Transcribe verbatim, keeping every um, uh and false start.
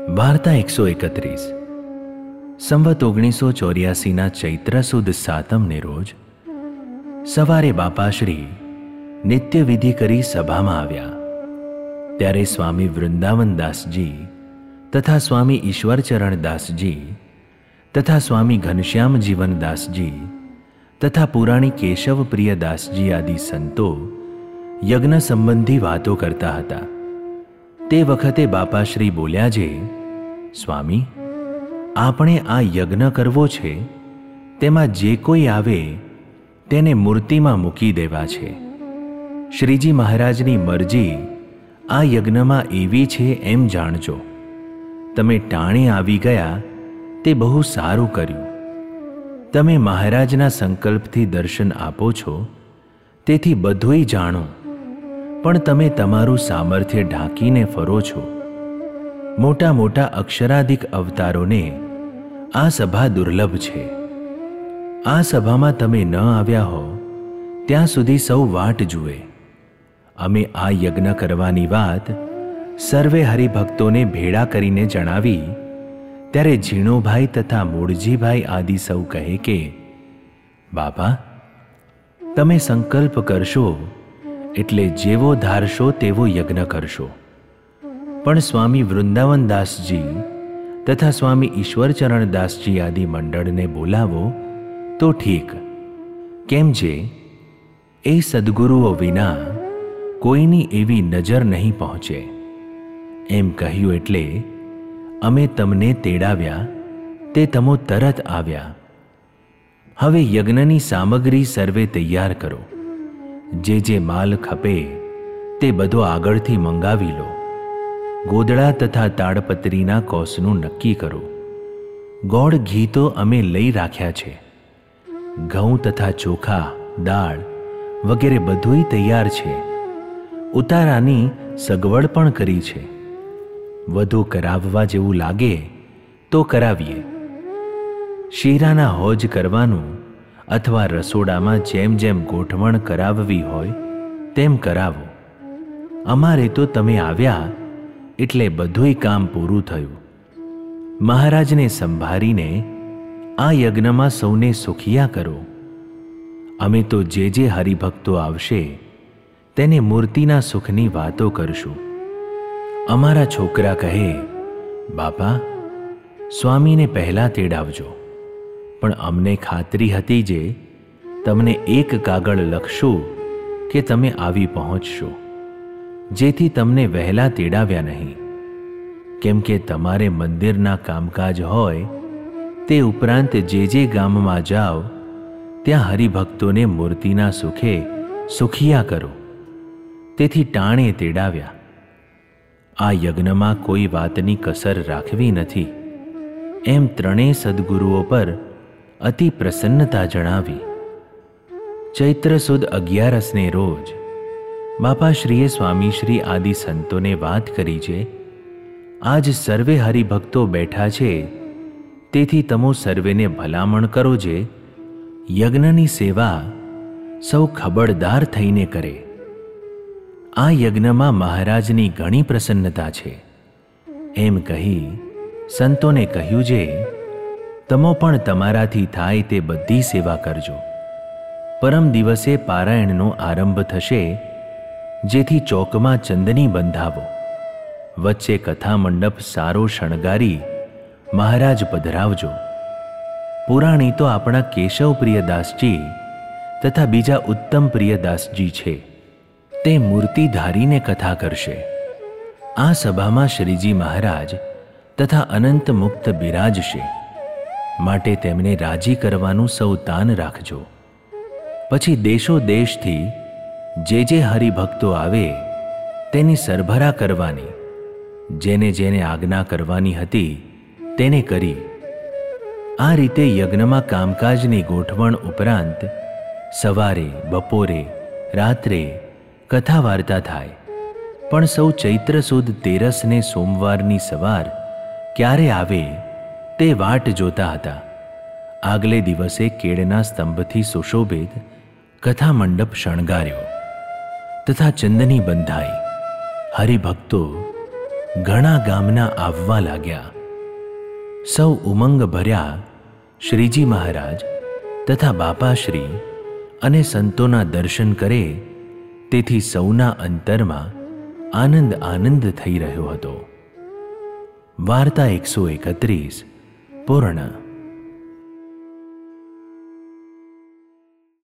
વાર્તા એકસો એકત્રીસ. સંવત ઓગણીસો ચોર્યાસીના ચૈત્ર સુદ સાતમને રોજ સવારે બાપાશ્રી નિત્ય વિધિ કરી સભામાં આવ્યા. ત્યારે સ્વામી વૃંદાવનદાસજી તથા સ્વામી ઈશ્વરચરણદાસજી તથા સ્વામી ઘનશ્યામ જીવનદાસજી તથા પુરાણી કેશવપ્રિયદાસજી આદિ સંતો યજ્ઞ સંબંધી વાતો કરતા હતા. તે વખતે બાપાશ્રી બોલ્યા છે, સ્વામી, આપણે આ યજ્ઞ કરવો છે, તેમાં જે કોઈ આવે તેને મૂર્તિમાં મૂકી દેવા છે. શ્રીજી મહારાજની મરજી આ યજ્ઞમાં એવી છે એમ જાણજો. તમે ટાણે આવી ગયા તે બહુ સારું કર્યું. તમે મહારાજના સંકલ્પથી દર્શન આપો છો, તેથી બધુંય જાણો, પણ તમે તમારું સામર્થ્ય ઢાંકીને ફરો છો. મોટા મોટા અક્ષરાધિક અવતારોને આ સભા દુર્લભ છે. આ સભામાં તમે ન આવ્યા હો ત્યાં સુધી સૌ વાટ જુએ. અમે આ યજ્ઞ કરવાની વાત સર્વે હરિભક્તોને ભેળા કરીને જણાવી ત્યારે ઝીણોભાઈ તથા મૂળજીભાઈ આદિ સૌ કહે કે, બાપા, તમે સંકલ્પ કરશો એટલે જેવો ધારશો તેવો યજ્ઞ કરશો. પણ સ્વામી વૃંદાવનદાસજી તથા સ્વામી ઈશ્વરચરણદાસજી આદિ મંડળને બોલાવો તો ઠીક, કેમ છે એ સદ્ગુરુઓ વિના કોઈની એવી નજર નહીં પહોંચે. એમ કહ્યું એટલે અમે તમને તેડાવ્યા તે તમો તરત આવ્યા. હવે યજ્ઞની સામગ્રી સર્વે તૈયાર કરો. જે જે માલ ખપે તે બધો આગળથી મંગાવી લો. ગોદડા તથા તાડપત્રીના કોસનું નક્કી કરો. ગોળ ઘી તો અમે લઈ રાખ્યા છે. ઘઉં તથા ચોખા, દાળ વગેરે બધુંય તૈયાર છે. ઉતારાની સગવડ પણ કરી છે. વધુ કરાવવા જેવું લાગે તો કરાવીએ. શીરાના હોજ કરવાનું અથવા રસોડામાં જેમ જેમ ગોઠવણ કરાવવી હોય તેમ કરાવો. અમારે તો તમે આવ્યા એટલે બધુંય કામ પૂરું થયું. મહારાજને સંભાળીને આ યજ્ઞમાં સૌને સુખિયા કરો. અમે તો જે જે હરિભક્તો આવશે તેને મૂર્તિના સુખની વાતો કરશું. અમારા છોકરા કહે, બાપા, સ્વામીને પહેલાં તેડાવજો. પણ અમને ખાતરી હતી જે તમને એક કાગળ લખશું કે તમે આવી પહોંચશો, જેથી તમને વહેલા તેડાવ્યા નહીં. કેમ કે તમારે મંદિરના કામકાજ હોય તે ઉપરાંત જે જે ગામમાં જાઓ ત્યાં હરિભક્તોને મૂર્તિના સુખે સુખિયા કરો, તેથી ટાણે તેડાવ્યા. આ યજ્ઞમાં કોઈ વાતની કસર રાખવી નથી, એમ ત્રણેય સદ્ગુરુઓ પર અતિ પ્રસન્નતા જણાવી. ચૈત્ર સુદ અગિયારસને રોજ બાપાશ્રીએ સ્વામીશ્રી આદિ સંતોને વાત કરી છે, આજ સર્વે હરિભક્તો બેઠા છે, તેથી તમો સર્વેને ભલામણ કરો જે યજ્ઞની સેવા સૌ ખબરદાર થઈને કરે. આ યજ્ઞમાં મહારાજની ઘણી પ્રસન્નતા છે. એમ કહી સંતોને કહ્યું છે, તમો પણ તમારાથી થાય તે બધી સેવા કરજો. પરમ દિવસે પારાયણનો આરંભ થશે, જેથી ચોકમાં ચંદની બંધાવો. વચ્ચે કથા મંડપ સારો શણગારી મહારાજ પધરાવજો. પુરાણી તો આપણા કેશવપ્રિયદાસજી તથા બીજા ઉત્તમ પ્રિયદાસજી છે, તે મૂર્તિ ધારીને કથા કરશે. આ સભામાં શ્રીજી મહારાજ તથા અનંત મુક્ત બિરાજશે, માટે તેમને રાજી કરવાનું સૌ તાન રાખજો. પછી દેશો દેશથી જે જે હરિભક્તો આવે તેની સરભરા કરવાની. જેને જેને આજ્ઞા કરવાની હતી તેને કરી. આ રીતે યજ્ઞમાં કામકાજની ગોઠવણ ઉપરાંત સવારે, બપોરે, રાત્રે કથા વાર્તા થાય. પણ સૌ ચૈત્ર સુદ તેરસને સોમવારની સવાર ક્યારે આવે તે વાટ જોતા હતા. આગલે દિવસે કેળના સ્તંભથી સુશોભિત કથા મંડપ શણગાર્યો તથા ચંદની બંધાઈ. હરિભક્તો ઘણા ગામના આવવા લાગ્યા. સૌ ઉમંગ ભર્યા શ્રીજી મહારાજ તથા બાપાશ્રી અને સંતોના દર્શન કરે, તેથી સૌના અંતરમાં આનંદ આનંદ થઈ રહ્યો હતો. વાર્તા એકસો એકત્રીસ પૂર્ણ.